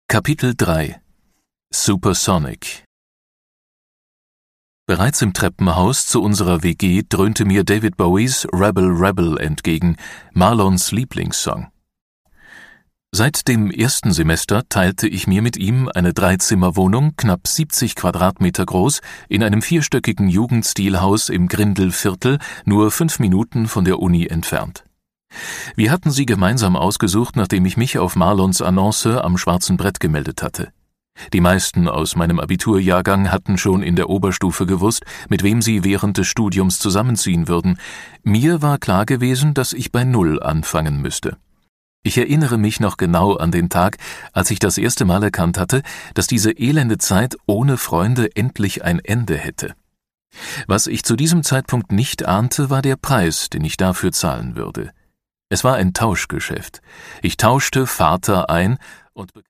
Kapitel 3 Supersonic. Bereits im Treppenhaus zu unserer WG dröhnte mir David Bowies Rebel Rebel entgegen, Marlons Lieblingssong. Seit dem ersten Semester teilte ich mir mit ihm eine Dreizimmerwohnung, knapp 70 Quadratmeter groß, in einem vierstöckigen Jugendstilhaus im Grindelviertel, nur 5 Minuten von der Uni entfernt. Wir hatten sie gemeinsam ausgesucht, nachdem ich mich auf Marlons Annonce am schwarzen Brett gemeldet hatte. Die meisten aus meinem Abiturjahrgang hatten schon in der Oberstufe gewusst, mit wem sie während des Studiums zusammenziehen würden. Mir war klar gewesen, dass ich bei Null anfangen müsste. Ich erinnere mich noch genau an den Tag, als ich das erste Mal erkannt hatte, dass diese elende Zeit ohne Freunde endlich ein Ende hätte. Was ich zu diesem Zeitpunkt nicht ahnte, war der Preis, den ich dafür zahlen würde. Es war ein Tauschgeschäft. Ich tauschte Vater ein und